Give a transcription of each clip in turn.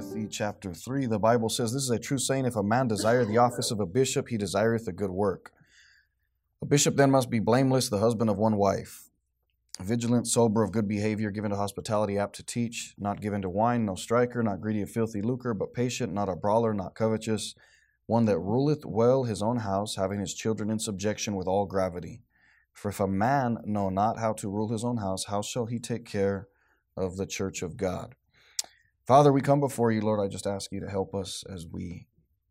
Timothy chapter 3, the Bible says, "This is a true saying, if a man desire the office of a bishop, he desireth a good work. A bishop then must be blameless, the husband of one wife, vigilant, sober, of good behavior, given to hospitality, apt to teach, not given to wine, no striker, not greedy of filthy lucre, but patient, not a brawler, not covetous, one that ruleth well his own house, having his children in subjection with all gravity. For if a man know not how to rule his own house, how shall he take care of the church of God?" Father, we come before you, Lord. I just ask you to help us as we,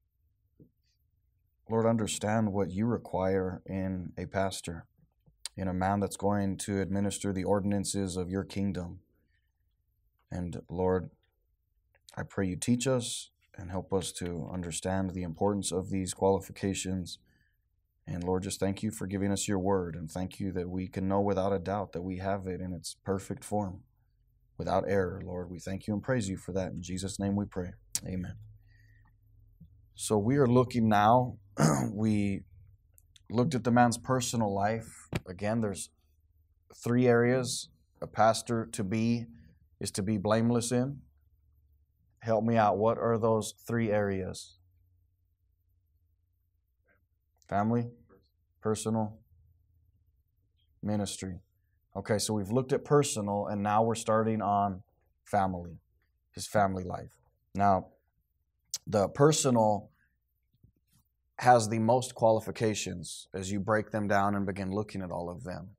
Lord, understand what you require in a pastor, in a man that's going to administer the ordinances of your kingdom. And Lord, I pray you teach us and help us to understand the importance of these qualifications. And Lord, just thank you for giving us your word, and thank you that we can know without a doubt that we have it in its perfect form, without error. Lord, we thank you and praise you for that. In Jesus' name we pray. Amen. So we are looking now, we looked at the man's personal life. Again, there's 3 areas a pastor is to be blameless in. Help me out. What are those 3 areas? Family, personal, ministry. Okay, so we've looked at personal, and now we're starting on family, his family life. Now, the personal has the most qualifications as you break them down and begin looking at all of them.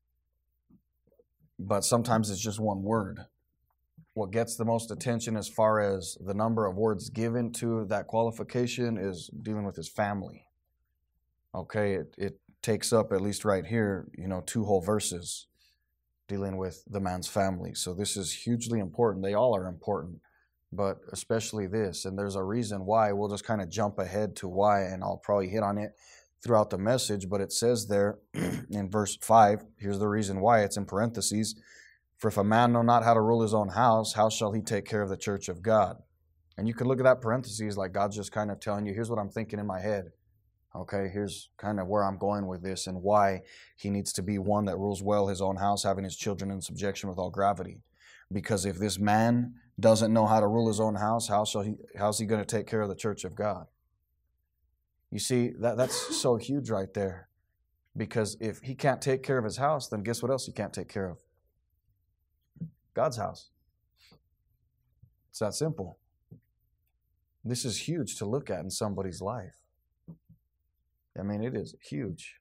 But sometimes it's just one word. What gets the most attention as far as the number of words given to that qualification is dealing with his family. Okay, it takes up, at least right here, 2 whole verses dealing with the man's family. So this is hugely important. They all are important, but especially this. And there's a reason why. We'll just kind of jump ahead to why, and I'll probably hit on it throughout the message. But it says there in verse 5, here's the reason why. It's in parentheses. "For if a man know not how to rule his own house, how shall he take care of the church of God?" And you could look at that parentheses like God's just kind of telling you, here's what I'm thinking in my head. Okay, here's kind of where I'm going with this and why he needs to be one that rules well his own house, having his children in subjection with all gravity. Because if this man doesn't know how to rule his own house, how's he going to take care of the church of God? You see, that's so huge right there. Because if he can't take care of his house, then guess what else he can't take care of? God's house. It's that simple. This is huge to look at in somebody's life. I mean, it is huge.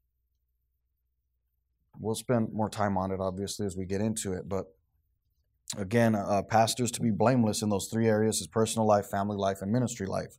We'll spend more time on it, obviously, as we get into it. But again, pastors to be blameless in those 3 areas: his personal life, family life, and ministry life.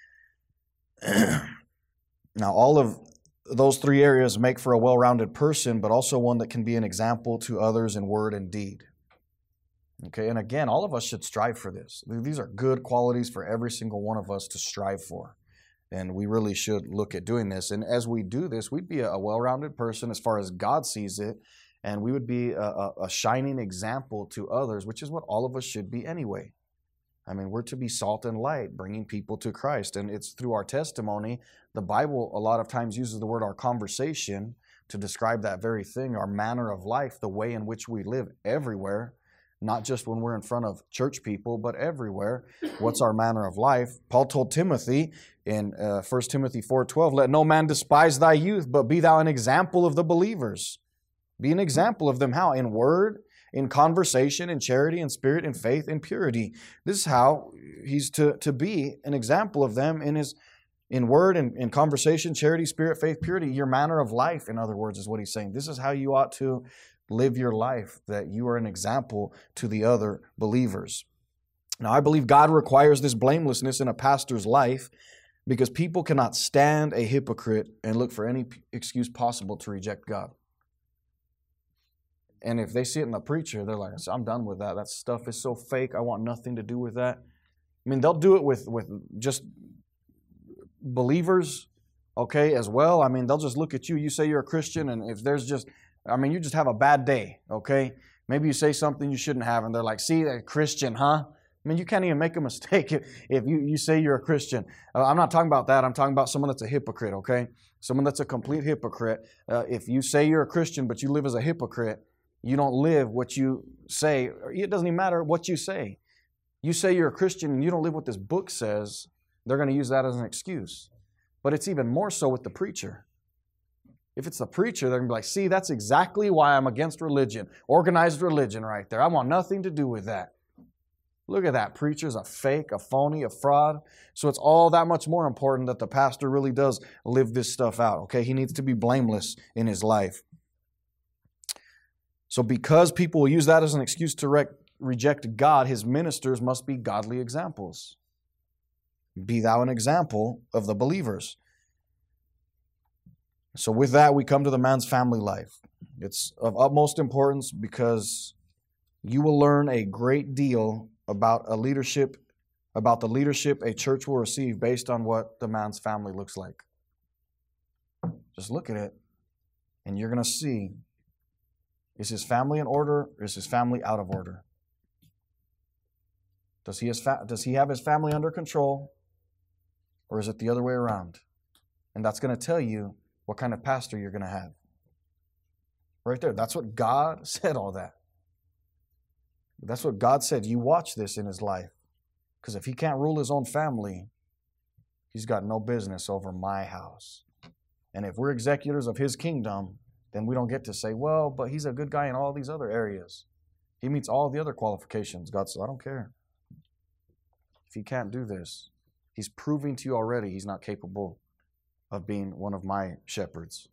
Now, all of those 3 areas make for a well-rounded person, but also one that can be an example to others in word and deed. Okay, and again, all of us should strive for this. These are good qualities for every single one of us to strive for. And we really should look at doing this. And as we do this, we'd be a well-rounded person as far as God sees it. And we would be a shining example to others, which is what all of us should be anyway. I mean, we're to be salt and light, bringing people to Christ. And it's through our testimony. The Bible a lot of times uses the word our conversation to describe that very thing, our manner of life, the way in which we live everywhere. Not just when we're in front of church people, but everywhere. What's our manner of life? Paul told Timothy in 1 Timothy 4:12, "Let no man despise thy youth, but be thou an example of the believers." Be an example of them. How? In word, in conversation, in charity, in spirit, in faith, in purity. This is how he's to be an example of them in word, in conversation, charity, spirit, faith, purity. Your manner of life, in other words, is what he's saying. This is how you ought to live your life, that you are an example to the other believers. Now, I believe God requires this blamelessness in a pastor's life because people cannot stand a hypocrite and look for any excuse possible to reject God. And if they see it in a preacher, they're like, "I'm done with that. That stuff is so fake. I want nothing to do with that." I mean, they'll do it with just believers, okay, as well. I mean, they'll just look at you. You say you're a Christian, and if there's just you just have a bad day, okay? Maybe you say something you shouldn't have, and they're like, "See, that Christian, huh?" I mean, you can't even make a mistake if you say you're a Christian. I'm not talking about that. I'm talking about someone that's a hypocrite, okay? Someone that's a complete hypocrite. If you say you're a Christian, but you live as a hypocrite, you don't live what you say. It doesn't even matter what you say. You say you're a Christian and you don't live what this book says, they're going to use that as an excuse. But it's even more so with the preacher. If it's the preacher, they're going to be like, see, that's exactly why I'm against religion. Organized religion right there. I want nothing to do with that. Look at that. Preacher's a fake, a phony, a fraud. So it's all that much more important that the pastor really does live this stuff out. Okay, he needs to be blameless in his life. So because people will use that as an excuse to reject God, his ministers must be godly examples. Be thou an example of the believers. So with that, we come to the man's family life. It's of utmost importance because you will learn a great deal about the leadership a church will receive based on what the man's family looks like. Just look at it, and you're going to see, is his family in order, or is his family out of order? Does he have his family under control, or is it the other way around? And that's going to tell you what kind of pastor you're going to have. Right there. That's what God said, all that. That's what God said. You watch this in his life. Because if he can't rule his own family, he's got no business over my house. And if we're executors of his kingdom, then we don't get to say, well, but he's a good guy in all these other areas. He meets all the other qualifications. God says, I don't care. If he can't do this, he's proving to you already he's not capable of being one of my shepherds.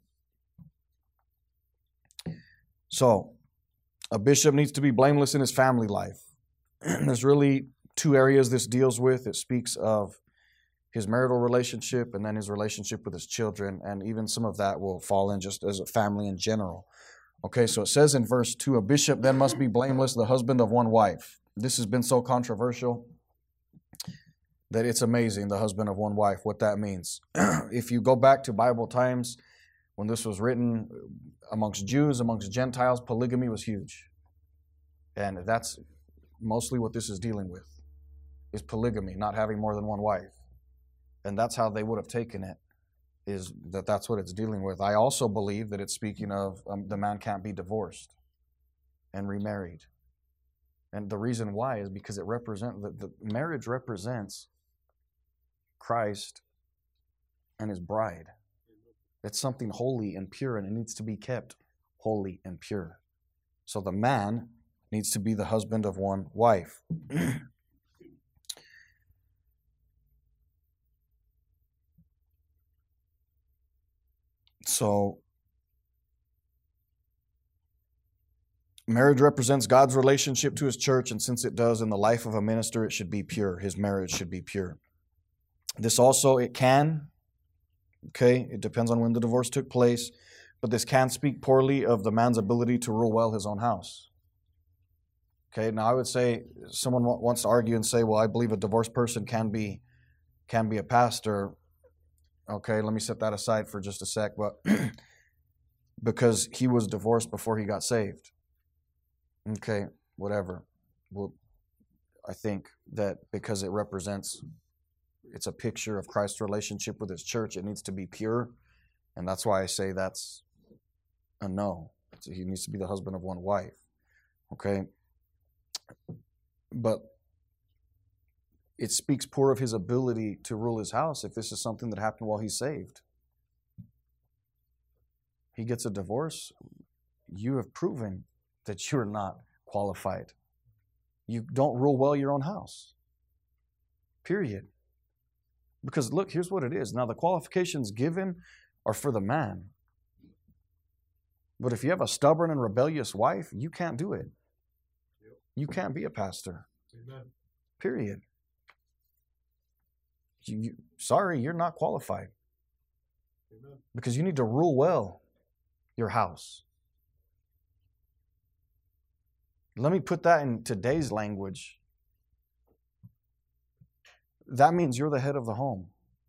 So, a bishop needs to be blameless in his family life. There's really two areas this deals with. It speaks of his marital relationship and then his relationship with his children, and even some of that will fall in just as a family in general. Okay, so it says in verse 2, a bishop then must be blameless, the husband of one wife. This has been so controversial that it's amazing, the husband of one wife, what that means. If you go back to Bible times, when this was written amongst Jews, amongst Gentiles, polygamy was huge. And that's mostly what this is dealing with, is polygamy, not having more than one wife. And that's how they would have taken it, is that that's what it's dealing with. I also believe that it's speaking of the man can't be divorced and remarried. And the reason why is because the marriage represents Christ and his bride. It's something holy and pure, and it needs to be kept holy and pure. So the man needs to be the husband of one wife. So, marriage represents God's relationship to his church, and since it does in the life of a minister, it should be pure. His marriage should be pure. This also, it depends on when the divorce took place, but this can speak poorly of the man's ability to rule well his own house. Okay, now I would say someone wants to argue and say, well, I believe a divorced person can be a pastor. Okay, let me set that aside for just a sec, but because he was divorced before he got saved. Okay, whatever. Well, I think that because it's a picture of Christ's relationship with his church, it needs to be pure, and that's why I say that's a no. He needs to be the husband of one wife. Okay? But it speaks poor of his ability to rule his house if this is something that happened while he's saved. He gets a divorce, you have proven that you're not qualified. You don't rule well your own house. Period. Because look, here's what it is. Now the qualifications given are for the man. But if you have a stubborn and rebellious wife, you can't do it. You can't be a pastor. Amen. Period. Sorry, you're not qualified. Amen. Because you need to rule well your house. Let me put that in today's language. That means you're the head of the home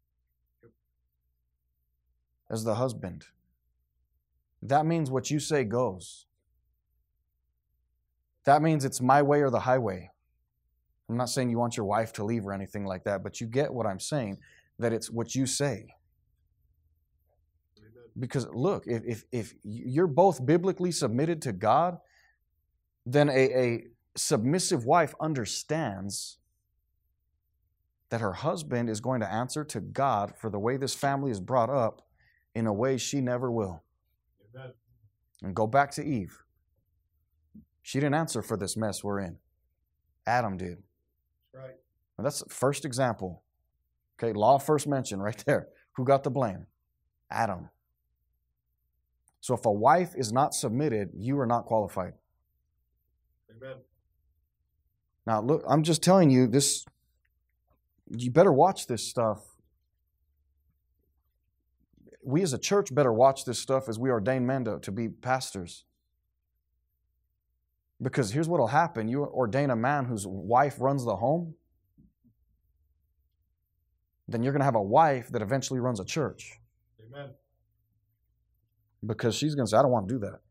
as the husband. That means what you say goes. That means it's my way or the highway. I'm not saying you want your wife to leave or anything like that, but you get what I'm saying, that it's what you say. Because look, if you're both biblically submitted to God, then a submissive wife understands that her husband is going to answer to God for the way this family is brought up in a way she never will. Amen. And go back to Eve. She didn't answer for this mess we're in. Adam did. That's right. And that's the first example. Okay, law first mentioned right there. Who got the blame? Adam. So if a wife is not submitted, you are not qualified. Amen. Now, look, I'm just telling you this. You better watch this stuff. We as a church better watch this stuff as we ordain men to be pastors. Because here's what will happen. You ordain a man whose wife runs the home, then you're going to have a wife that eventually runs a church. Amen. Because she's going to say, I don't want to do that.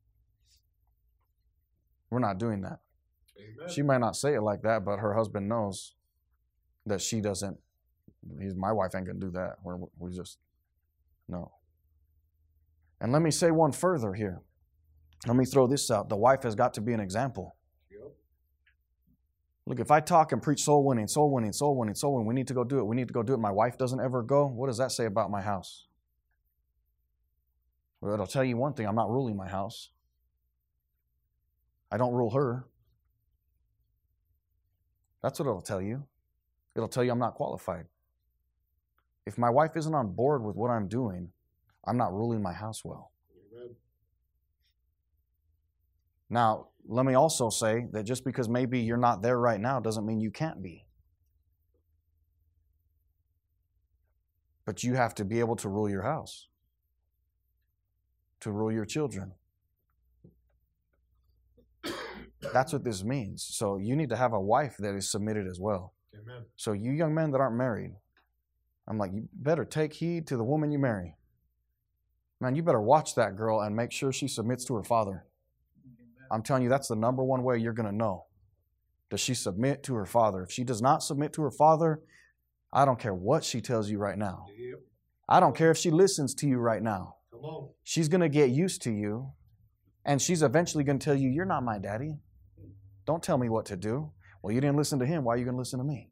We're not doing that. Amen. She might not say it like that, but her husband knows that she doesn't. My wife ain't going to do that. We just, no. And let me say one further here. Let me throw this out. The wife has got to be an example. Yep. Look, if I talk and preach soul winning, we need to go do it. My wife doesn't ever go. What does that say about my house? Well, it'll tell you one thing. I'm not ruling my house. I don't rule her. That's what it'll tell you. It'll tell you I'm not qualified. If my wife isn't on board with what I'm doing, I'm not ruling my house well. Amen. Now, let me also say that just because maybe you're not there right now doesn't mean you can't be. But you have to be able to rule your house, to rule your children. That's what this means. So you need to have a wife that is submitted as well. Amen. So you young men that aren't married, I'm like, you better take heed to the woman you marry. Man, you better watch that girl and make sure she submits to her father. I'm telling you, that's the number one way you're going to know. Does she submit to her father? If she does not submit to her father, I don't care what she tells you right now. Yep. I don't care if she listens to you right now. Come on. She's going to get used to you, and she's eventually going to tell you, you're not my daddy. Don't tell me what to do. Well, you didn't listen to him. Why are you going to listen to me?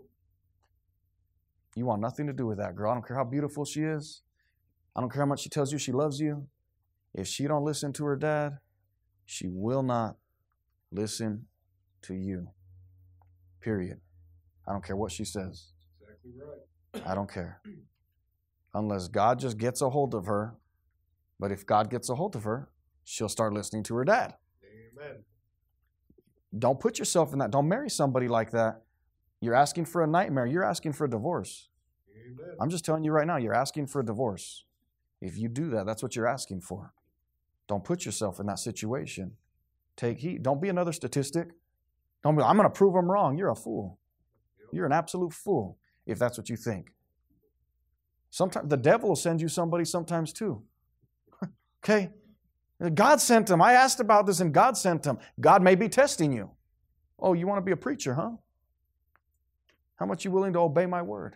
You want nothing to do with that girl. I don't care how beautiful she is. I don't care how much she tells you she loves you. If she don't listen to her dad, she will not listen to you. Period. I don't care what she says. Exactly right. I don't care. Unless God just gets a hold of her. But if God gets a hold of her, she'll start listening to her dad. Amen. Don't put yourself in that. Don't marry somebody like that. You're asking for a nightmare. You're asking for a divorce. Amen. I'm just telling you right now, you're asking for a divorce. If you do that, that's what you're asking for. Don't put yourself in that situation. Take heed. Don't be another statistic. Don't be, I'm going to prove them wrong. You're a fool. You're an absolute fool if that's what you think. Sometimes the devil will send you somebody sometimes too. Okay? God sent him. I asked about this and God sent him. God may be testing you. Oh, you want to be a preacher, huh? How much are you willing to obey my word?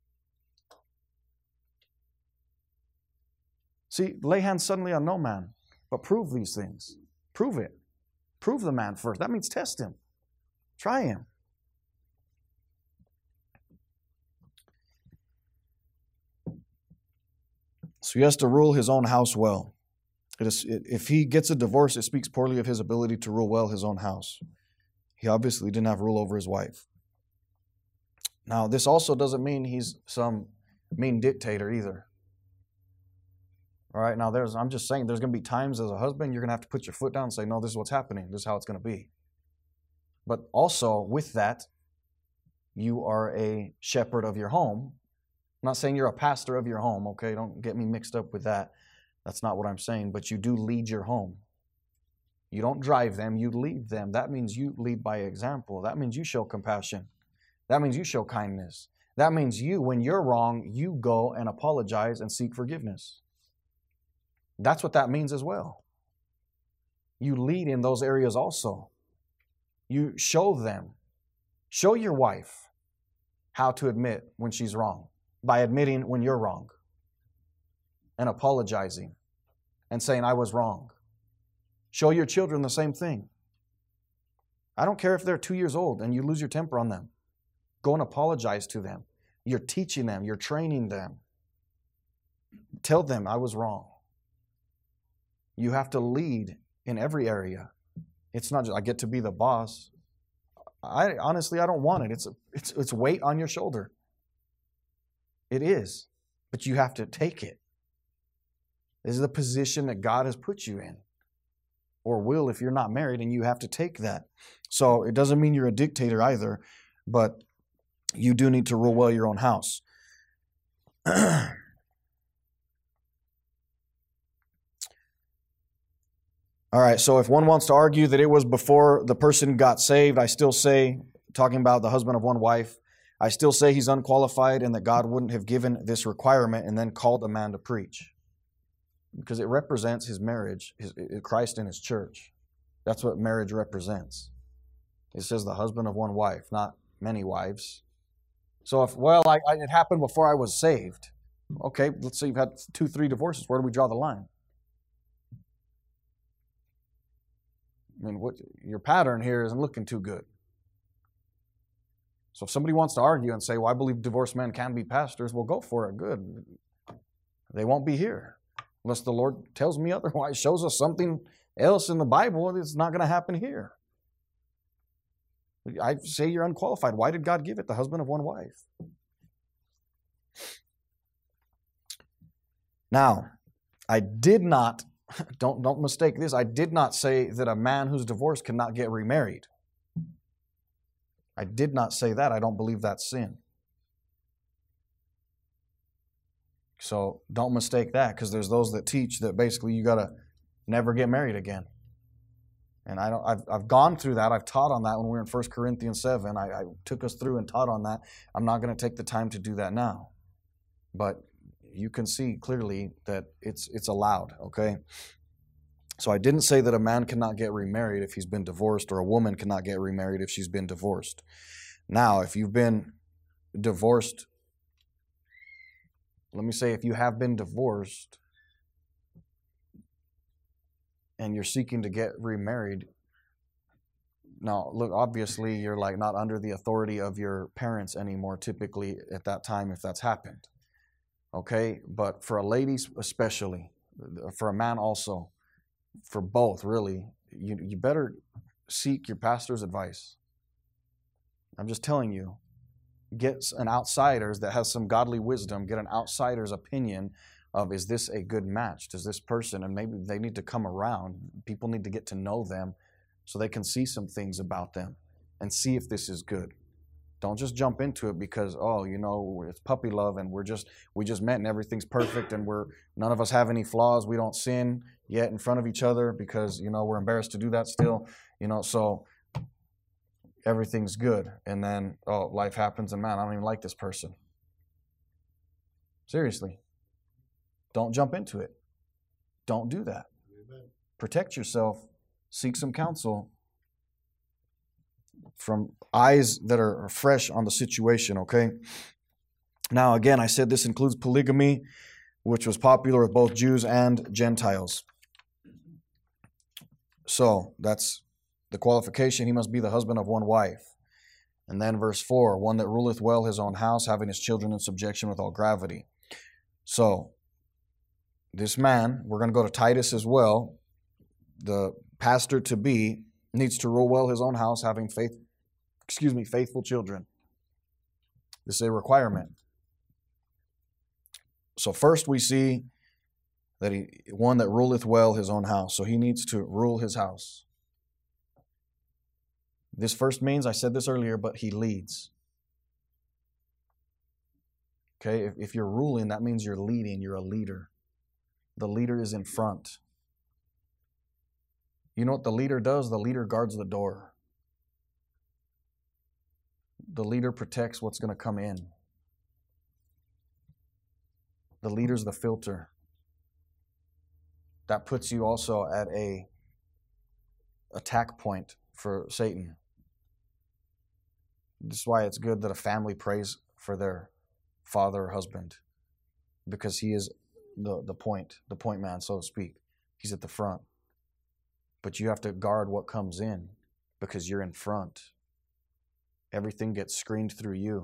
See, lay hands suddenly on no man, but prove these things. Prove it. Prove the man first. That means test him. Try him. So he has to rule his own house well. If he gets a divorce, it speaks poorly of his ability to rule well his own house. He obviously didn't have rule over his wife. Now, this also doesn't mean he's some mean dictator either. All right, now I'm just saying there's going to be times as a husband you're going to have to put your foot down and say, no, this is what's happening. This is how it's going to be. But also with that, you are a shepherd of your home. I'm not saying you're a pastor of your home, okay? Don't get me mixed up with that. That's not what I'm saying, but you do lead your home. You don't drive them, you lead them. That means you lead by example. That means you show compassion. That means you show kindness. That means you, when you're wrong, you go and apologize and seek forgiveness. That's what that means as well. You lead in those areas also. You show them. Show your wife how to admit when she's wrong by admitting when you're wrong and apologizing and saying, I was wrong. Show your children the same thing. I don't care if they're 2 years old and you lose your temper on them. Go and apologize to them. You're teaching them. You're training them. Tell them, I was wrong. You have to lead in every area. It's not just, I get to be the boss. Honestly, I don't want it. It's weight on your shoulder. It is. But you have to take it. This is the position that God has put you in. Or will if you're not married, and you have to take that. So it doesn't mean you're a dictator either, but you do need to rule well your own house. All right, so if one wants to argue that it was before the person got saved, I still say, talking about the husband of one wife, I still say he's unqualified and that God wouldn't have given this requirement and then called a man to preach. Because it represents his marriage, Christ and his church. That's what marriage represents. It says the husband of one wife, not many wives. So if, it happened before I was saved. Okay, let's say you've had 2-3 divorces. Where do we draw the line? I mean, your pattern here isn't looking too good. So if somebody wants to argue and say, well, I believe divorced men can be pastors, well, go for it. Good. They won't be here. Unless the Lord tells me otherwise, shows us something else in the Bible, it's not going to happen here. I say you're unqualified. Why did God give it? The husband of one wife. Now, I did not, don't mistake this, I did not say that a man who's divorced cannot get remarried. I did not say that. I don't believe that's sin. So don't mistake that, because there's those that teach that basically you got to never get married again. And I've gone through that. I've taught on that when we were in 1 Corinthians 7. I took us through and taught on that. I'm not going to take the time to do that now. But you can see clearly that it's allowed, okay? So I didn't say that a man cannot get remarried if he's been divorced, or a woman cannot get remarried if she's been divorced. Now, if you've been divorced, let me say, if you have been divorced and you're seeking to get remarried, now, look, obviously you're like not under the authority of your parents anymore, typically at that time, if that's happened. Okay? But for a lady especially, for a man also, for both really, you better seek your pastor's advice. I'm just telling you. Get an outsider's that has some godly wisdom, get an outsider's opinion of, is this a good match? Does this person, and maybe they need to come around. People need to get to know them so they can see some things about them and see if this is good. Don't just jump into it because, it's puppy love and we just met and everything's perfect and none of us have any flaws. We don't sin yet in front of each other because, we're embarrassed to do that still, so everything's good. And then, life happens and man, I don't even like this person. Seriously. Don't jump into it. Don't do that. Amen. Protect yourself. Seek some counsel from eyes that are fresh on the situation, okay? Now, again, I said this includes polygamy, which was popular with both Jews and Gentiles. So, that's the qualification. He must be the husband of one wife. And then verse 4, one that ruleth well his own house, having his children in subjection with all gravity. So, this man, we're going to go to Titus as well, the pastor-to-be needs to rule well his own house, having faithful children. This is a requirement. So first we see that one that ruleth well his own house. So he needs to rule his house. This first means, I said this earlier, but he leads. Okay, if you're ruling, that means you're leading, you're a leader. The leader is in front. You know what the leader does? The leader guards the door. The leader protects what's going to come in. The leader's the filter. That puts you also at a attack point for Satan. This is why it's good that a family prays for their father or husband, because he is the point man, so to speak. He's at the front. But you have to guard what comes in because you're in front. Everything gets screened through you.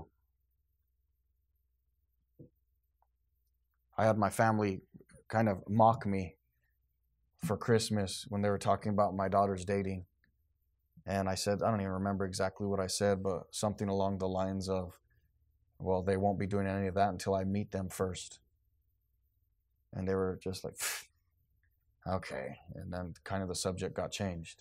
I had my family kind of mock me for Christmas when they were talking about my daughter's dating. And I said, I don't even remember exactly what I said, but something along the lines of, well, they won't be doing any of that until I meet them first. And they were just like, okay. And then kind of the subject got changed.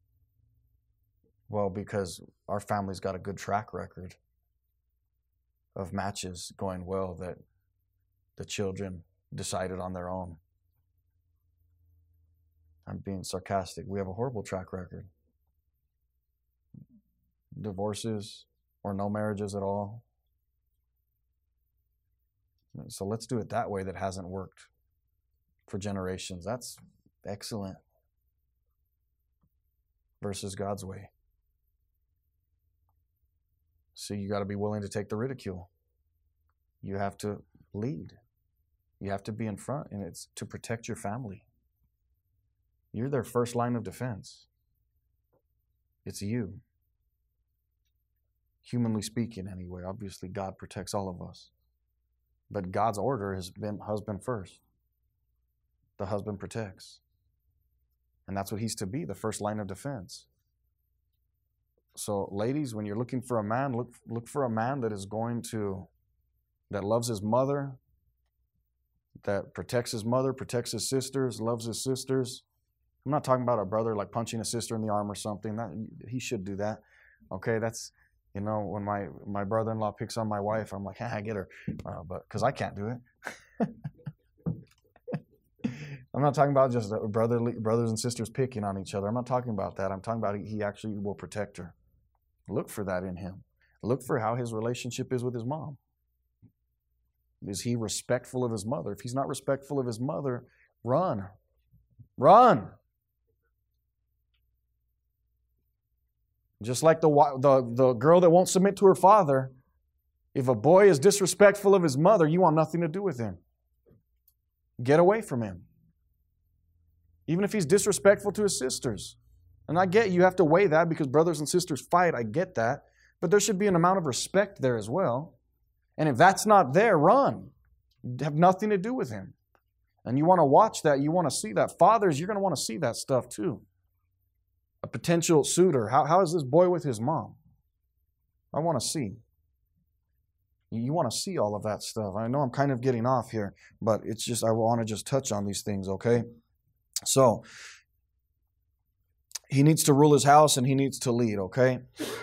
Well, because our family's got a good track record of matches going well that the children decided on their own. I'm being sarcastic. We have a horrible track record. Divorces or no marriages at all. So let's do it that way that hasn't worked for generations. That's excellent. Versus God's way. See, you got to be willing to take the ridicule. You have to lead. You have to be in front, and it's to protect your family. You're their first line of defense. It's you. Humanly speaking, anyway. Obviously, God protects all of us. But God's order has been husband first. The husband protects. And that's what he's to be, the first line of defense. So, ladies, when you're looking for a man, look for a man that loves his mother, that protects his mother, protects his sisters, loves his sisters. I'm not talking about a brother like punching a sister in the arm or something. He should do that. Okay, that's, when my brother-in-law picks on my wife, I'm like, I get her. But because I can't do it. I'm not talking about just brothers and sisters picking on each other. I'm not talking about that. I'm talking about he actually will protect her. Look for that in him. Look for how his relationship is with his mom. Is he respectful of his mother? If he's not respectful of his mother, run. Run. Just like the girl that won't submit to her father, if a boy is disrespectful of his mother, you want nothing to do with him. Get away from him. Even if he's disrespectful to his sisters. And I get you have to weigh that because brothers and sisters fight. I get that. But there should be an amount of respect there as well. And if that's not there, run. Have nothing to do with him. And you want to watch that. You want to see that. Fathers, you're going to want to see that stuff too. A potential suitor. How is this boy with his mom? I want to see. You want to see all of that stuff. I know I'm kind of getting off here, but it's just I want to just touch on these things, okay? So, he needs to rule his house and he needs to lead, okay?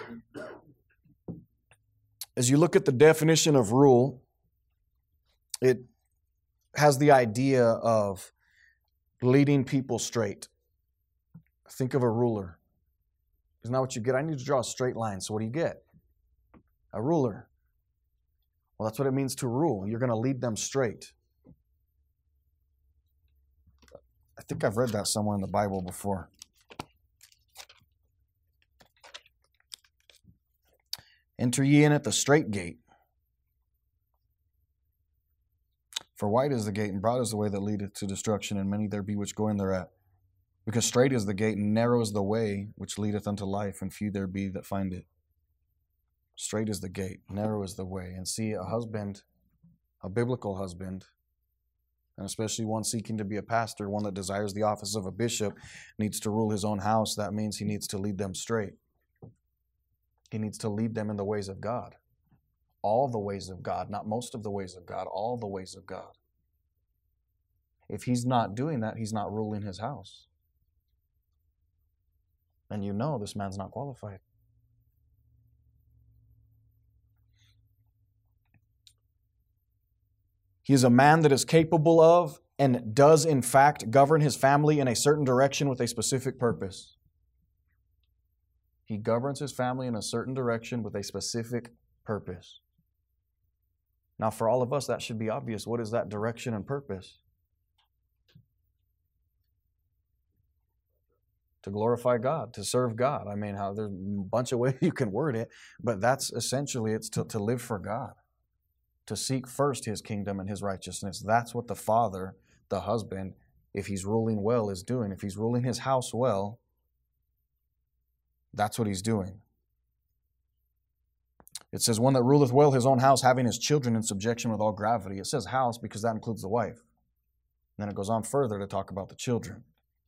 As you look at the definition of rule, it has the idea of leading people straight. Think of a ruler. Isn't that what you get? I need to draw a straight line. So what do you get? A ruler. Well, that's what it means to rule. You're going to lead them straight. I think I've read that somewhere in the Bible before. Enter ye in at the strait gate. For wide is the gate, and broad is the way that leadeth to destruction, and many there be which go in thereat. Because strait is the gate, and narrow is the way which leadeth unto life, and few there be that find it. Strait is the gate, narrow is the way. And see, a husband, a biblical husband, and especially one seeking to be a pastor, one that desires the office of a bishop, needs to rule his own house. That means he needs to lead them straight. He needs to lead them in the ways of God. All the ways of God, not most of the ways of God, all the ways of God. If he's not doing that, he's not ruling his house. And you know this man's not qualified. He is a man that is capable of and does in fact govern his family in a certain direction with a specific purpose. He governs his family in a certain direction with a specific purpose. Now, for all of us, that should be obvious. What is that direction and purpose? To glorify God, to serve God. I mean, there's a bunch of ways you can word it, but that's essentially, it's to live for God. To seek first His kingdom and His righteousness. That's what the father, the husband, if he's ruling well, is doing. If he's ruling his house well, that's what he's doing. It says, one that ruleth well his own house, having his children in subjection with all gravity. It says house because that includes the wife. Then it goes on further to talk about the children.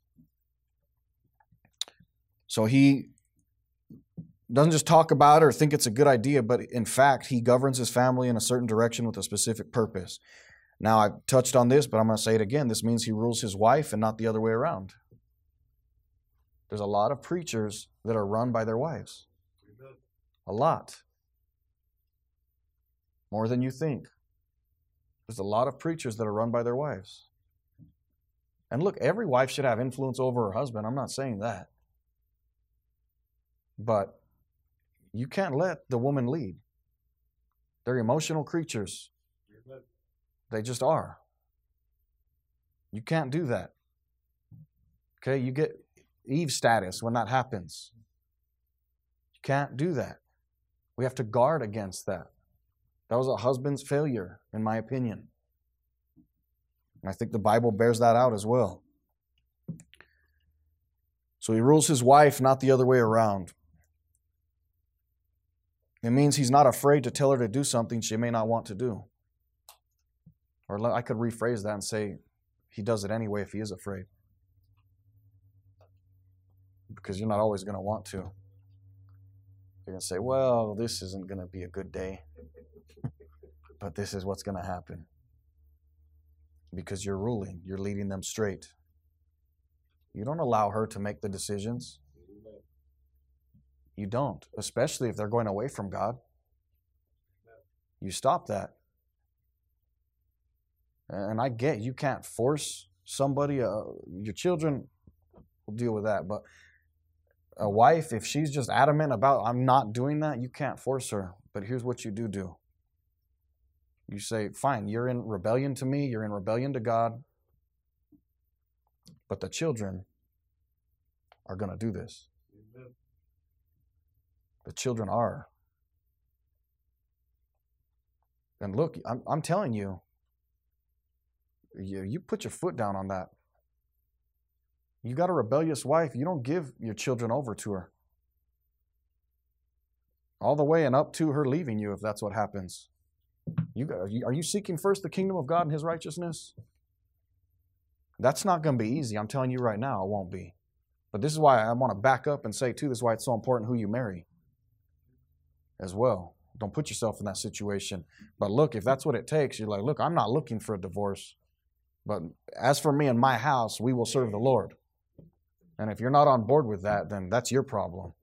So he doesn't just talk about it or think it's a good idea, but in fact, he governs his family in a certain direction with a specific purpose. Now, I've touched on this, but I'm going to say it again. This means he rules his wife and not the other way around. There's a lot of preachers that are run by their wives. A lot. More than you think. There's a lot of preachers that are run by their wives. And look, every wife should have influence over her husband. I'm not saying that. But you can't let the woman lead. They're emotional creatures. They just are. You can't do that. Okay, you get Eve status when that happens. You can't do that. We have to guard against that. That was a husband's failure, in my opinion. And I think the Bible bears that out as well. So he rules his wife, not the other way around. It means he's not afraid to tell her to do something she may not want to do. Or I could rephrase that and say he does it anyway if he is afraid. Because you're not always going to want to. You're going to say, well, this isn't going to be a good day. But this is what's going to happen. Because you're ruling. You're leading them straight. You don't allow her to make the decisions. You don't. Especially if they're going away from God. You stop that. And I get you can't force somebody. Your children will deal with that. But a wife, if she's just adamant about, I'm not doing that, you can't force her. But here's what you do. You say, fine, you're in rebellion to me, you're in rebellion to God, but the children are going to do this. Amen. The children are. And look, I'm telling you, you put your foot down on that. You got a rebellious wife, you don't give your children over to her. All the way and up to her leaving you if that's what happens. Are you seeking first the kingdom of God and His righteousness? That's not going to be easy. I'm telling you right now, it won't be. But this is why I want to back up and say, too, this is why it's so important who you marry as well. Don't put yourself in that situation. But look, if that's what it takes, you're like, look, I'm not looking for a divorce. But as for me and my house, we will serve the Lord. And if you're not on board with that, then that's your problem.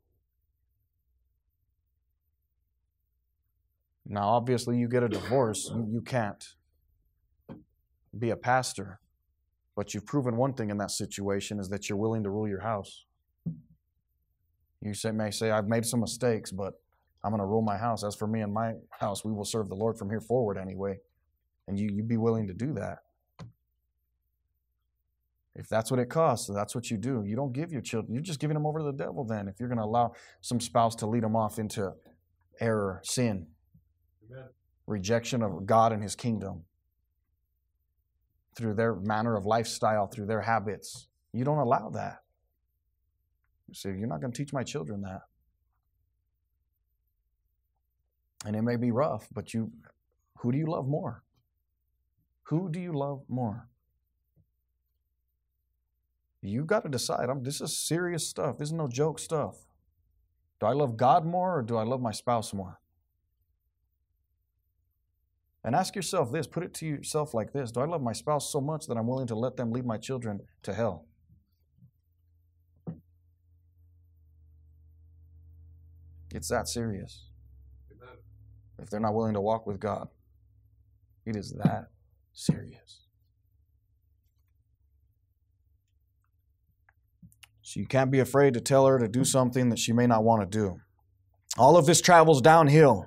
Now, obviously, you get a divorce, you can't be a pastor. But you've proven one thing in that situation is that you're willing to rule your house. You may say, I've made some mistakes, but I'm going to rule my house. As for me and my house, we will serve the Lord from here forward anyway. And you be willing to do that. If that's what it costs, that's what you do. You don't give your children. You're just giving them over to the devil then. If you're going to allow some spouse to lead them off into error, sin, Amen. Rejection of God and His kingdom through their manner of lifestyle, through their habits. You don't allow that. You say, you're not going to teach my children that. And it may be rough, but who do you love more? Who do you love more? You got to decide. This is serious stuff. This is no joke stuff. Do I love God more or do I love my spouse more? And ask yourself this. Put it to yourself like this. Do I love my spouse so much that I'm willing to let them lead my children to hell? It's that serious. Amen. If they're not willing to walk with God, it is that serious. So you can't be afraid to tell her to do something that she may not want to do. All of this travels downhill.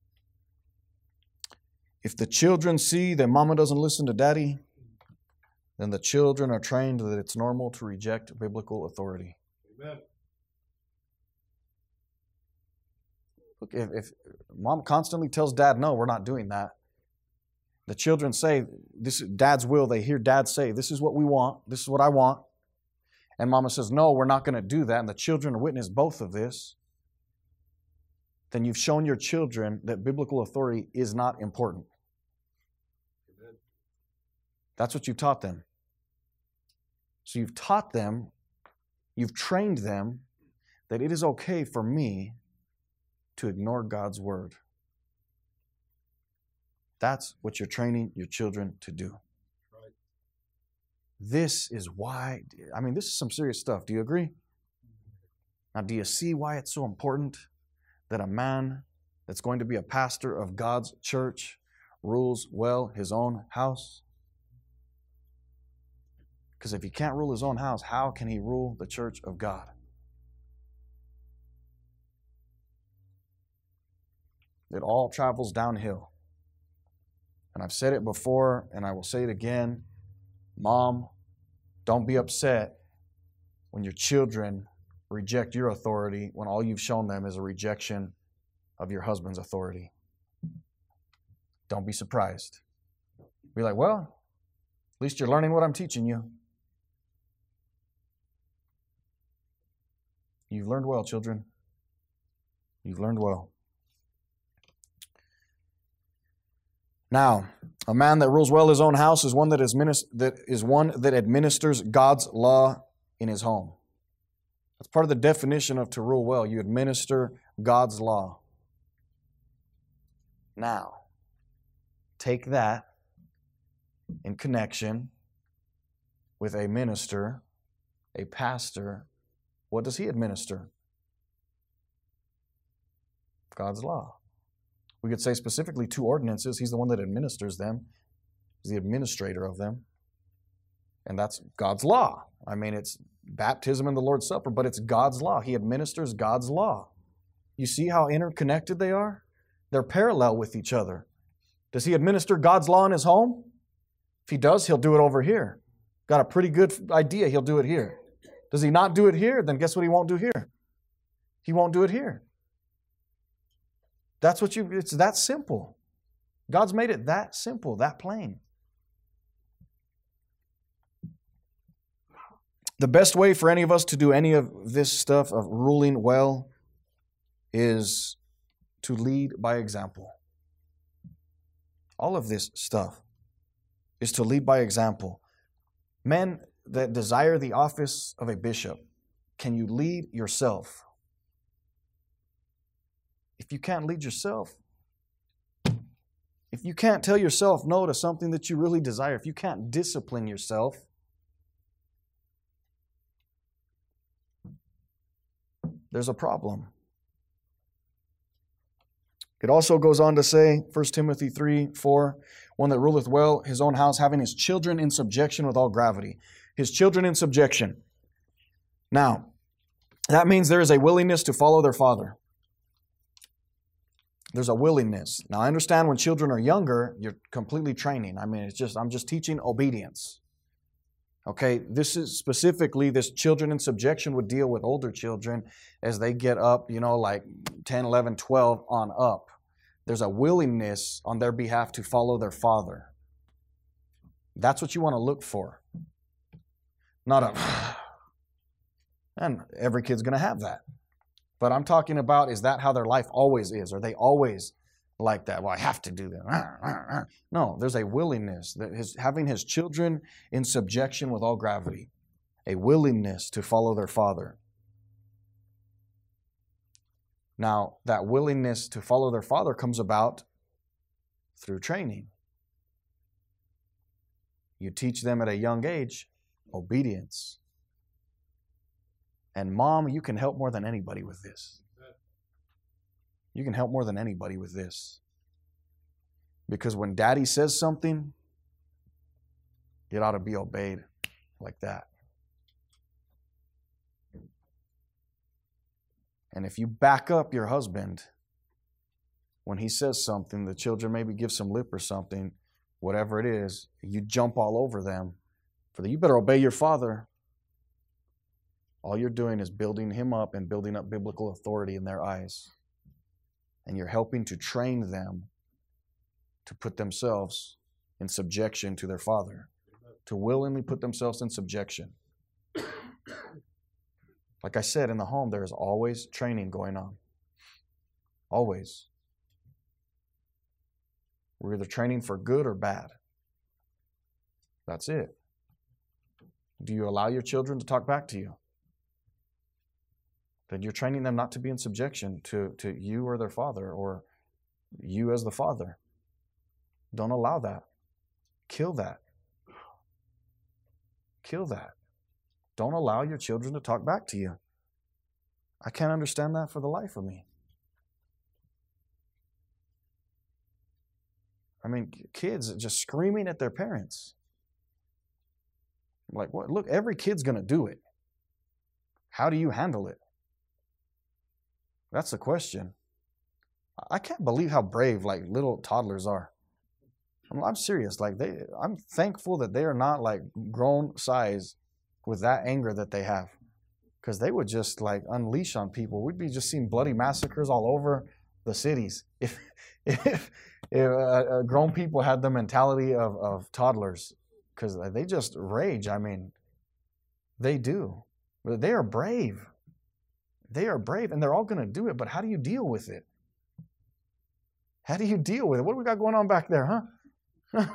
If the children see that mama doesn't listen to daddy, then the children are trained that it's normal to reject biblical authority. Amen. Look, if mom constantly tells dad, no, we're not doing that. The children say, this is dad's will. They hear dad say, this is what we want. This is what I want. And mama says, no, we're not going to do that. And the children witness both of this. then you've shown your children that biblical authority is not important. Amen. That's what you've taught them. So you've taught them, you've trained them that it is okay for me to ignore God's word. That's what you're training your children to do. Right. This is why, this is some serious stuff. Do you agree? Now, do you see why it's so important that a man that's going to be a pastor of God's church rules well his own house? Because if he can't rule his own house, how can he rule the church of God? It all travels downhill. And I've said it before, and I will say it again. Mom, don't be upset when your children reject your authority when all you've shown them is a rejection of your husband's authority. Don't be surprised. Be like, well, at least you're learning what I'm teaching you. You've learned well, children. You've learned well. Now, a man that rules well his own house is one that administers God's law in his home. That's part of the definition of to rule well. You administer God's law. Now, take that in connection with a minister, a pastor. What does he administer? God's law. We could say specifically 2 ordinances. He's the one that administers them. He's the administrator of them. And that's God's law. It's baptism and the Lord's Supper, but it's God's law. He administers God's law. You see how interconnected they are? They're parallel with each other. Does he administer God's law in his home? If he does, he'll do it over here. Got a pretty good idea, he'll do it here. Does he not do it here? Then guess what he won't do here? He won't do it here. It's that simple. God's made it that simple, that plain. The best way for any of us to do any of this stuff of ruling well is to lead by example. All of this stuff is to lead by example. Men that desire the office of a bishop, can you lead yourself? If you can't lead yourself, if you can't tell yourself no to something that you really desire, if you can't discipline yourself, there's a problem. It also goes on to say, 1 Timothy 3:4, one that ruleth well his own house, having his children in subjection with all gravity. His children in subjection. Now, that means there is a willingness to follow their father. There's a willingness. Now, I understand when children are younger, you're completely training. I'm just teaching obedience. Okay, this children in subjection would deal with older children as they get up, like 10, 11, 12 on up. There's a willingness on their behalf to follow their father. That's what you want to look for. And every kid's going to have that. But I'm talking about, is that how their life always is? Are they always like that? Well, I have to do that. No, there's a willingness. Having his children in subjection with all gravity. A willingness to follow their father. Now, that willingness to follow their father comes about through training. You teach them at a young age obedience. And mom, you can help more than anybody with this. You can help more than anybody with this. Because when daddy says something, it ought to be obeyed like that. And if you back up your husband when he says something, the children maybe give some lip or something, whatever it is, you jump all over them. You better obey your father. All you're doing is building him up and building up biblical authority in their eyes. And you're helping to train them to put themselves in subjection to their father. To willingly put themselves in subjection. Like I said, in the home, there is always training going on. Always. We're either training for good or bad. That's it. Do you allow your children to talk back to you? Then you're training them not to be in subjection to you or their father, or you as the father. Don't allow that. Kill that. Kill that. Don't allow your children to talk back to you. I can't understand that for the life of me. I mean, kids just screaming at their parents. Like, what? Look, every kid's going to do it. How do you handle it? That's the question. I can't believe how brave like little toddlers are. I'm serious. Like I'm thankful that they are not like grown size with that anger that they have, because they would just like unleash on people. We'd be just seeing bloody massacres all over the cities if grown people had the mentality of toddlers, because they just rage. I mean, they do. They are brave. They are brave, and they're all going to do it. But how do you deal with it? How do you deal with it? What do we got going on back there, huh?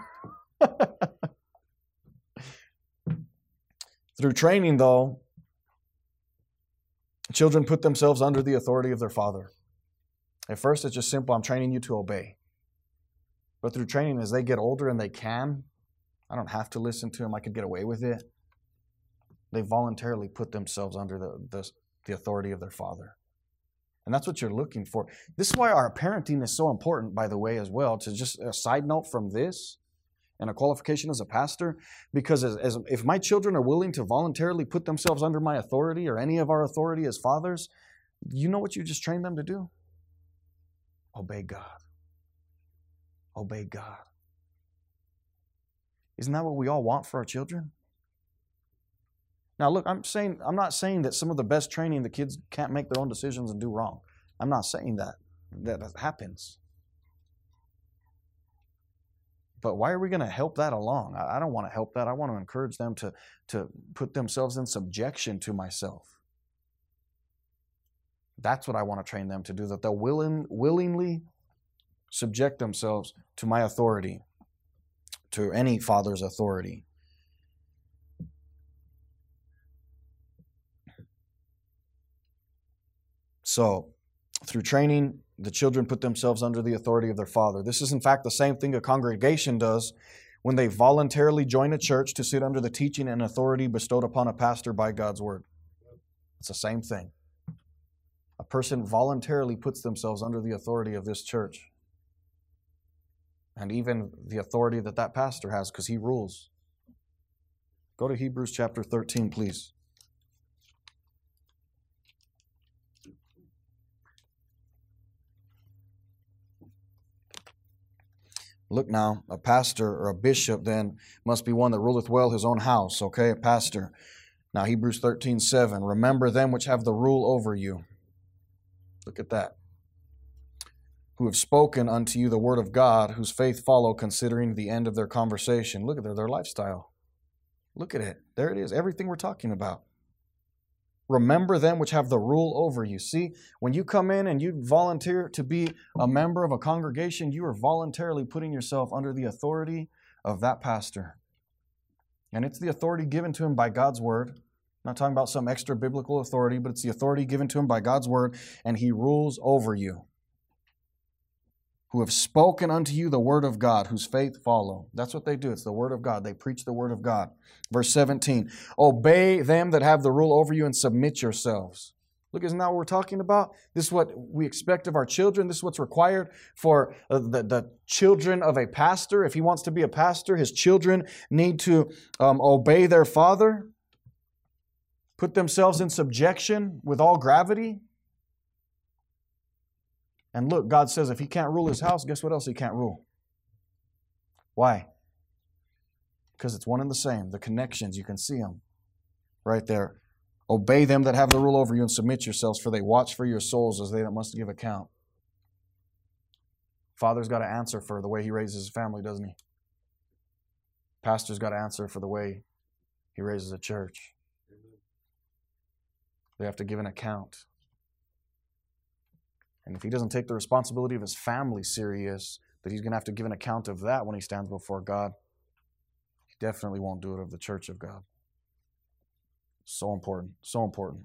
Through training, though, children put themselves under the authority of their father. At first, it's just simple. I'm training you to obey. But through training, as they get older and they can, I don't have to listen to them. I could get away with it. They voluntarily put themselves under the authority of their father. And that's what you're looking for. This is why our parenting is so important, by the way, as well. To just a side note from this and a qualification as a pastor, because if my children are willing to voluntarily put themselves under my authority or any of our authority as fathers, you know what you just trained them to do? Obey God. Obey God. Isn't that what we all want for our children? Now, look, I'm not saying that some of the best training, the kids can't make their own decisions and do wrong. I'm not saying that. That happens. But why are we going to help that along? I don't want to help that. I want to encourage them to put themselves in subjection to myself. That's what I want to train them to do, that they'll willingly subject themselves to my authority, to any father's authority. So, through training, the children put themselves under the authority of their father. This is, in fact, the same thing a congregation does when they voluntarily join a church to sit under the teaching and authority bestowed upon a pastor by God's word. It's the same thing. A person voluntarily puts themselves under the authority of this church, and even the authority that pastor has, because he rules. Go to Hebrews chapter 13, please. Look now, a pastor or a bishop then must be one that ruleth well his own house. Okay, a pastor. Now, Hebrews 13:7. Remember them which have the rule over you. Look at that. Who have spoken unto you the word of God, whose faith follow, considering the end of their conversation. Look at their lifestyle. Look at it. There it is. Everything we're talking about. Remember them which have the rule over you. See, when you come in and you volunteer to be a member of a congregation, you are voluntarily putting yourself under the authority of that pastor. And it's the authority given to him by God's word. I'm not talking about some extra biblical authority, but it's the authority given to him by God's word, and he rules over you. Who have spoken unto you the word of God, whose faith follow. That's what they do. It's the word of God. They preach the word of God. Verse 17, obey them that have the rule over you and submit yourselves. Look, isn't that what we're talking about? This is what we expect of our children. This is what's required for the children of a pastor. If he wants to be a pastor, his children need to obey their father, put themselves in subjection with all gravity. And look, God says if he can't rule his house, guess what else he can't rule? Why? Because it's one and the same. The connections, you can see them right there. Obey them that have the rule over you and submit yourselves, for they watch for your souls as they that must give account. Father's got to answer for the way he raises his family, doesn't he? Pastor's got to answer for the way he raises a church. They have to give an account. And if he doesn't take the responsibility of his family serious, that he's going to have to give an account of that when he stands before God, he definitely won't do it of the church of God. So important. So important.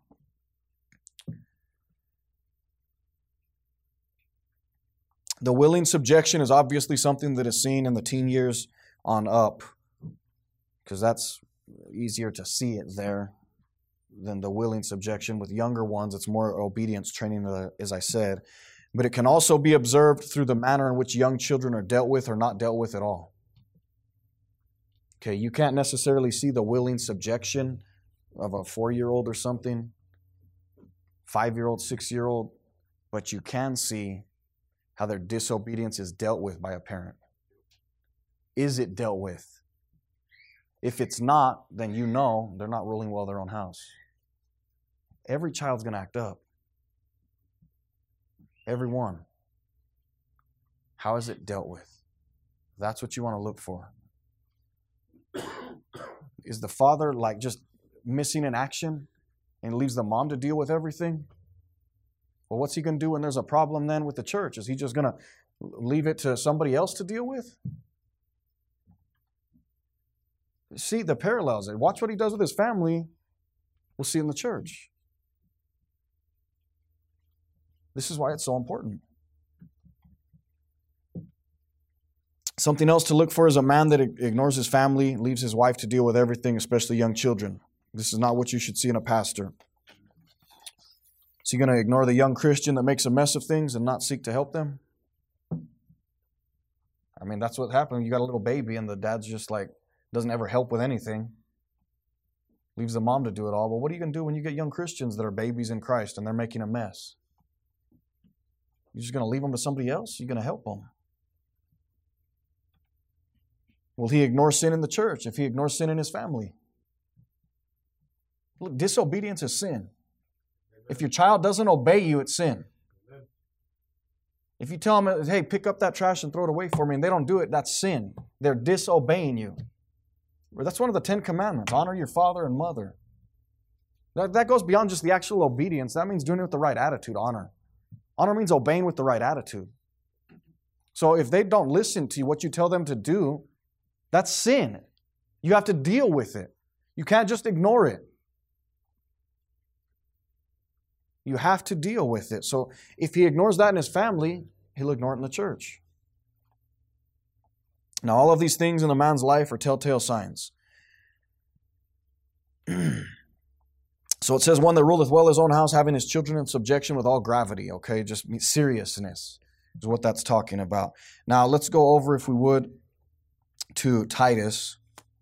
The willing subjection is obviously something that is seen in the teen years on up, because that's easier to see it there than the willing subjection. With younger ones, it's more obedience training, as I said. But it can also be observed through the manner in which young children are dealt with or not dealt with at all. Okay, you can't necessarily see the willing subjection of a 4-year-old or something, 5-year-old, 6-year-old, but you can see how their disobedience is dealt with by a parent. Is it dealt with? If it's not, then you know they're not ruling well their own house. Every child's going to act up. Every one. How is it dealt with? That's what you want to look for. Is the father like just missing in action and leaves the mom to deal with everything? Well, what's he going to do when there's a problem then with the church? Is he just going to leave it to somebody else to deal with? See the parallels. Watch what he does with his family. We'll see in the church. This is why it's so important. Something else to look for is a man that ignores his family, leaves his wife to deal with everything, especially young children. This is not what you should see in a pastor. Is he going to ignore the young Christian that makes a mess of things and not seek to help them? I mean, that's what happened. You got a little baby and the dad's just like, doesn't ever help with anything. Leaves the mom to do it all. Well, what are you going to do when you get young Christians that are babies in Christ and they're making a mess? You're just going to leave them to somebody else? You're going to help them. Will he ignore sin in the church if he ignores sin in his family? Look, disobedience is sin. If your child doesn't obey you, it's sin. If you tell them, hey, pick up that trash and throw it away for me, and they don't do it, that's sin. They're disobeying you. That's one of the 10 commandments. Honor your father and mother. That goes beyond just the actual obedience. That means doing it with the right attitude, honor. Honor means obeying with the right attitude. So if they don't listen to what you tell them to do, that's sin. You have to deal with it. You can't just ignore it. You have to deal with it. So if he ignores that in his family, he'll ignore it in the church. Now, all of these things in a man's life are telltale signs. So it says, one that ruleth well his own house, having his children in subjection with all gravity. Okay, just seriousness is what that's talking about. Now, let's go over, if we would, to Titus.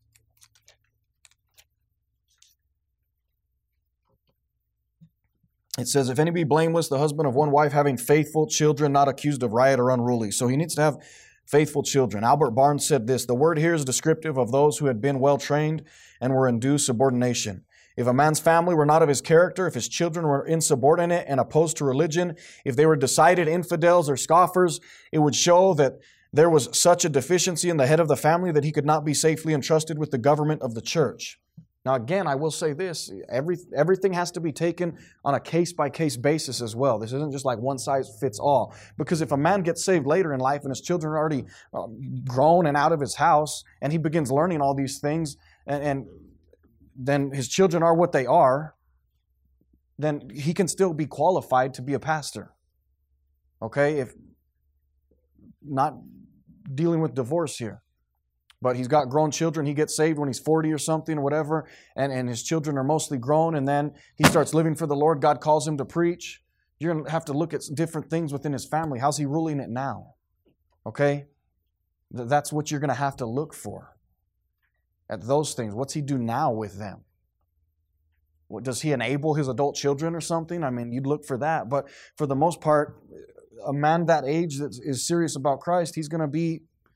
It says, if any be blameless, the husband of one wife, having faithful children, not accused of riot or unruly. So he needs to have faithful children. Albert Barnes said this, the word here is descriptive of those who had been well trained and were in due subordination. If a man's family were not of his character, if his children were insubordinate and opposed to religion, if they were decided infidels or scoffers, it would show that there was such a deficiency in the head of the family that he could not be safely entrusted with the government of the church. Now again, I will say this, everything has to be taken on a case-by-case basis as well. This isn't just like one size fits all. Because if a man gets saved later in life and his children are already grown and out of his house, and he begins learning all these things, and then his children are what they are, then he can still be qualified to be a pastor. Okay? If not dealing with divorce here. But he's got grown children. He gets saved when he's 40 or something or whatever, and his children are mostly grown, and then he starts living for the Lord. God calls him to preach. You're going to have to look at different things within his family. How's he ruling it now? Okay? That's what you're going to have to look for. At those things. What's he do now with them? Does he enable his adult children or something? I mean, you'd look for that. But for the most part, a man that age that is serious about Christ, he's going to be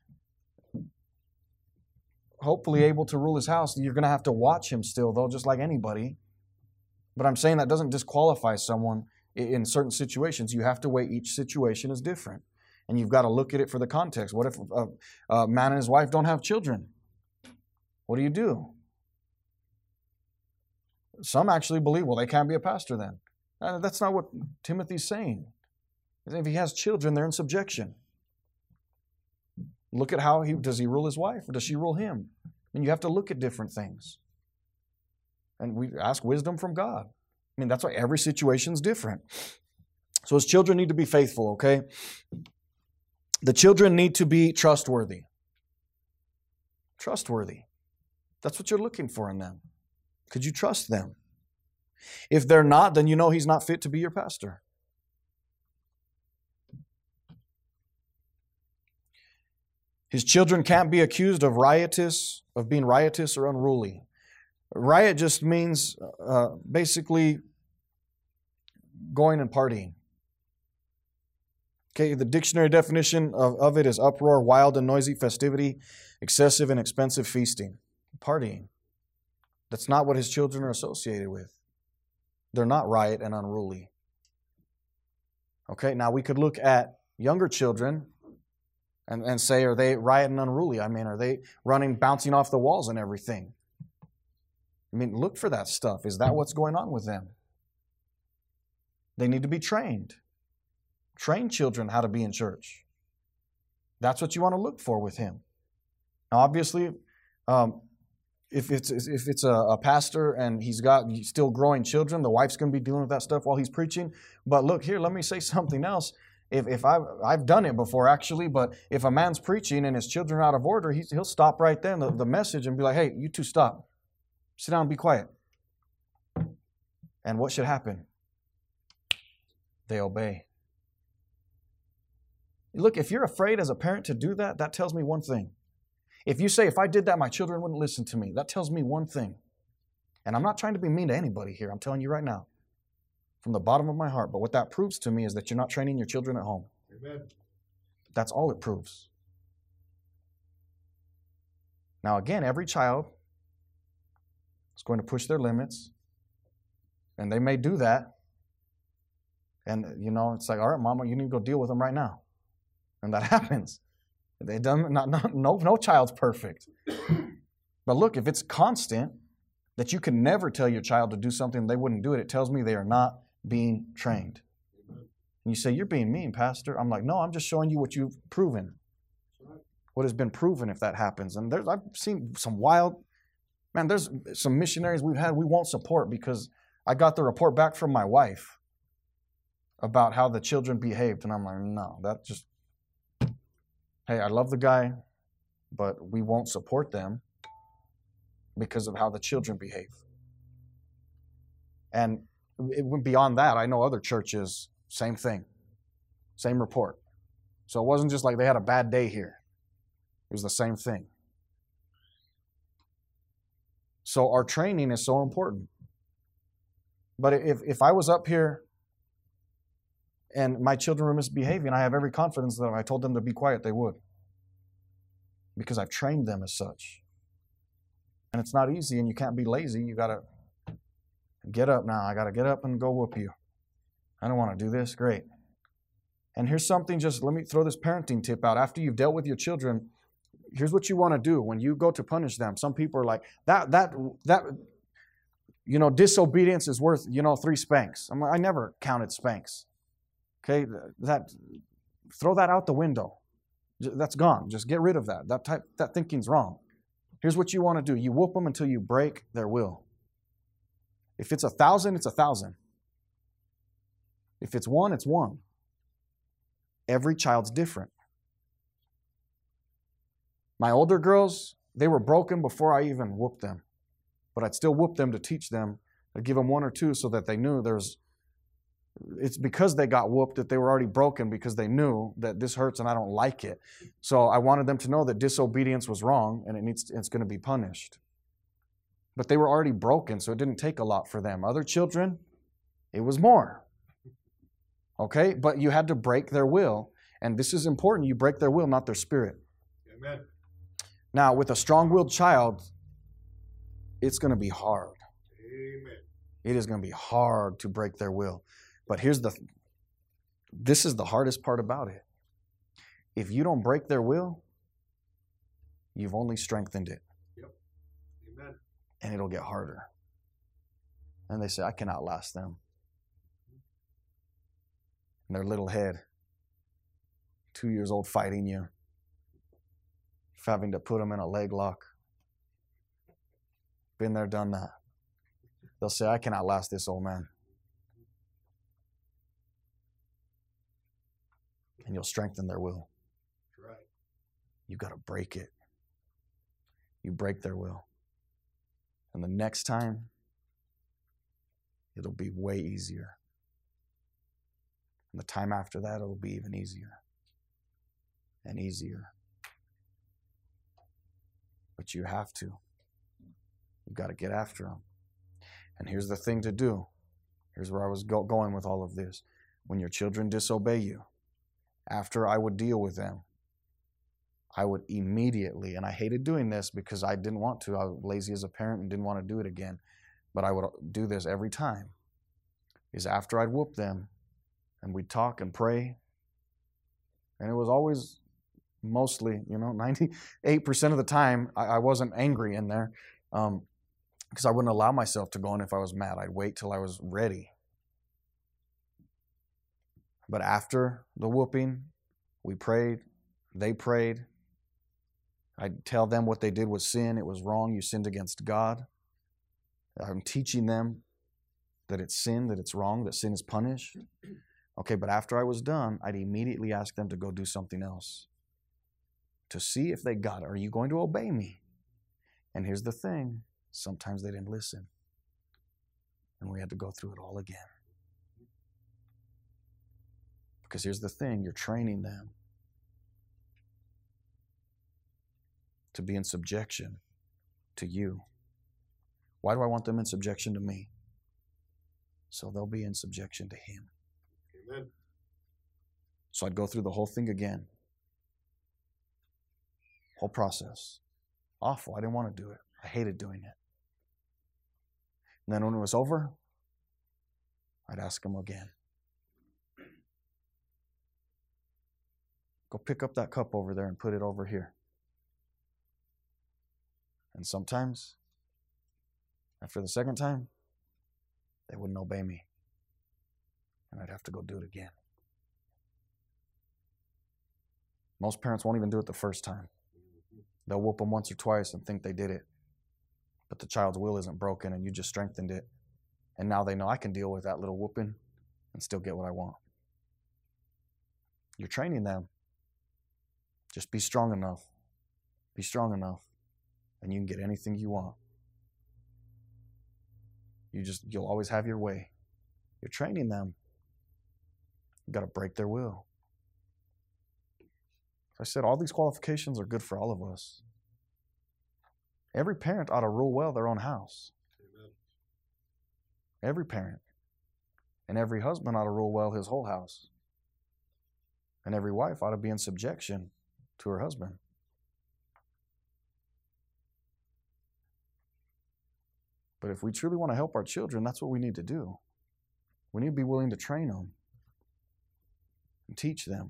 hopefully able to rule his house. You're going to have to watch him still, though, just like anybody. But I'm saying that doesn't disqualify someone in certain situations. You have to weigh each situation as different. And you've got to look at it for the context. What if a man and his wife don't have children? What do you do? Some actually believe, well, they can't be a pastor then. That's not what Timothy's saying. If he has children, they're in subjection. Look at how does he rule his wife or does she rule him? And you have to look at different things. And we ask wisdom from God. I mean, that's why every situation is different. So his children need to be faithful, okay? The children need to be trustworthy. Trustworthy. That's what you're looking for in them. Could you trust them? If they're not, then you know he's not fit to be your pastor. His children can't be accused of being riotous or unruly. Riot just means basically going and partying. Okay, the dictionary definition of it is uproar, wild and noisy festivity, excessive and expensive feasting. Partying. That's not what his children are associated with. They're not riot and unruly. Okay, now we could look at younger children and say, are they riot and unruly? I mean, are they running, bouncing off the walls and everything? I mean, look for that stuff. Is that what's going on with them? They need to be trained. Train children how to be in church. That's what you want to look for with him. Now, obviously, if it's a pastor and he's still growing children, the wife's going to be dealing with that stuff while he's preaching. But look here, let me say something else. If I've done it before actually, but if a man's preaching and his children are out of order, he'll stop right there in the message and be like, hey, you two stop. Sit down and be quiet. And what should happen? They obey. Look, if you're afraid as a parent to do that, that tells me one thing. If you say, if I did that, my children wouldn't listen to me, that tells me one thing. And I'm not trying to be mean to anybody here. I'm telling you right now, from the bottom of my heart. But what that proves to me is that you're not training your children at home. Amen. That's all it proves. Now, again, every child is going to push their limits. And they may do that. And, it's like, all right, Mama, you need to go deal with them right now. And that happens. No child's perfect. But look, if it's constant, that you can never tell your child to do something they wouldn't do it, it tells me they are not being trained. And you say, you're being mean, Pastor. I'm like, no, I'm just showing you what you've proven. What has been proven if that happens. And I've seen some there's some missionaries we've had we won't support because I got the report back from my wife about how the children behaved. And I'm like, no, hey, I love the guy, but we won't support them because of how the children behave. And beyond that, I know other churches, same thing, same report. So it wasn't just like they had a bad day here. It was the same thing. So our training is so important. But if I was up here and my children were misbehaving, I have every confidence that if I told them to be quiet, they would. Because I've trained them as such. And it's not easy, and you can't be lazy. You got to get up now. I got to get up and go whoop you. I don't want to do this. Great. And here's something, let me throw this parenting tip out. After you've dealt with your children, here's what you want to do when you go to punish them. Some people are like, disobedience is worth, 3 spanks. I never counted spanks. Okay, throw that out the window. That's gone. Just get rid of that. That thinking's wrong. Here's what you want to do. You whoop them until you break their will. If it's 1,000, it's 1,000. If it's 1, it's 1. Every child's different. My older girls, they were broken before I even whooped them. But I'd still whoop them to teach them. I'd give them 1 or 2 so that they knew it's because they got whooped that they were already broken because they knew that this hurts and I don't like it. So I wanted them to know that disobedience was wrong and it's going to be punished. But they were already broken, so it didn't take a lot for them. Other children, it was more. Okay? But you had to break their will. And this is important. You break their will, not their spirit. Amen. Now, with a strong-willed child, it's going to be hard. Amen. It is going to be hard to break their will. But this is the hardest part about it. If you don't break their will, you've only strengthened it. Yep. Amen. And it'll get harder. And they say, I can outlast them. And their little head 2 years old fighting you, having to put them in a leg lock. Been there, done that. They'll say, I can outlast this old man. And you'll strengthen their will. Right. You've got to break it. You break their will. And the next time, it'll be way easier. And the time after that, it'll be even easier. And easier. But you have to. You've got to get after them. And here's the thing to do. Here's where I was going with all of this. When your children disobey you, after I would deal with them, I would immediately, and I hated doing this because I didn't want to. I was lazy as a parent and didn't want to do it again. But I would do this every time. Is after I'd whoop them, and we'd talk and pray. And it was always, mostly, 98% of the time, I wasn't angry in there. Because I wouldn't allow myself to go in if I was mad. I'd wait till I was ready. But after the whooping, we prayed, they prayed. I'd tell them what they did was sin, it was wrong, you sinned against God. I'm teaching them that it's sin, that it's wrong, that sin is punished. Okay, but after I was done, I'd immediately ask them to go do something else. To see if they got it. Are you going to obey me? And here's the thing. Sometimes they didn't listen. And we had to go through it all again. Because here's the thing, you're training them to be in subjection to you. Why do I want them in subjection to me? So they'll be in subjection to Him. Amen. So I'd go through the whole thing again. Whole process. Awful. I didn't want to do it. I hated doing it. And then when it was over, I'd ask them again. Go pick up that cup over there and put it over here. And sometimes, after the second time, they wouldn't obey me. And I'd have to go do it again. Most parents won't even do it the first time. They'll whoop them once or twice and think they did it. But the child's will isn't broken and you just strengthened it. And now they know I can deal with that little whooping and still get what I want. You're training them. Just be strong enough. Be strong enough. And you can get anything you want. You'll always have your way. You're training them. You've got to break their will. I said, all these qualifications are good for all of us. Every parent ought to rule well their own house. Amen. Every parent. And every husband ought to rule well his whole house. And every wife ought to be in subjection to her husband. But if we truly want to help our children, that's what we need to do. We need to be willing to train them and teach them.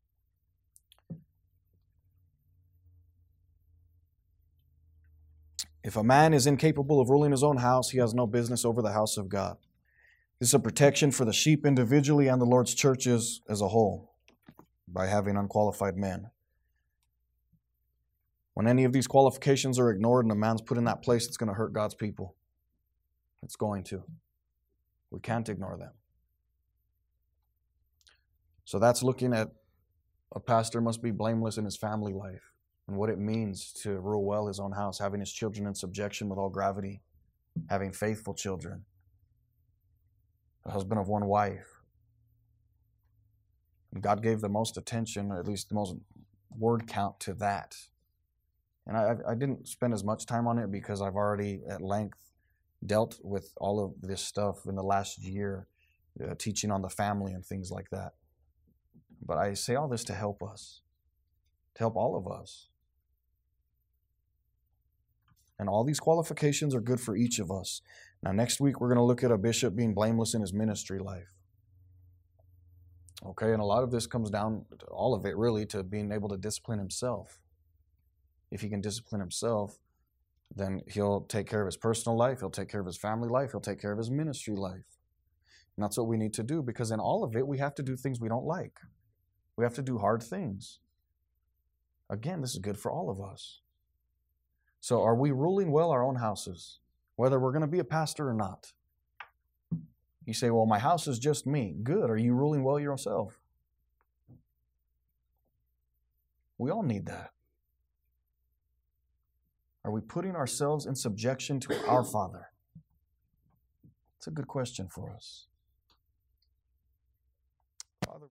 If a man is incapable of ruling his own house, he has no business over the house of God. This is a protection for the sheep individually and the Lord's churches as a whole by having unqualified men. When any of these qualifications are ignored and a man's put in that place, it's going to hurt God's people. It's going to. We can't ignore them. So that's looking at a pastor must be blameless in his family life and what it means to rule well his own house, having his children in subjection with all gravity, having faithful children, a husband of one wife. And God gave the most attention, or at least the most word count to that. And I didn't spend as much time on it because I've already at length dealt with all of this stuff in the last year, teaching on the family and things like that. But I say all this to help us, to help all of us. And all these qualifications are good for each of us. Now, next week, we're going to look at a bishop being blameless in his ministry life. Okay, and a lot of this comes down, all of it really, to being able to discipline himself. If he can discipline himself, then he'll take care of his personal life, he'll take care of his family life, he'll take care of his ministry life. And that's what we need to do, because in all of it, we have to do things we don't like. We have to do hard things. Again, this is good for all of us. So are we ruling well our own houses, whether we're going to be a pastor or not? You say, well, my house is just me. Good. Are you ruling well yourself? We all need that. Are we putting ourselves in subjection to our Father? It's a good question for us. Father,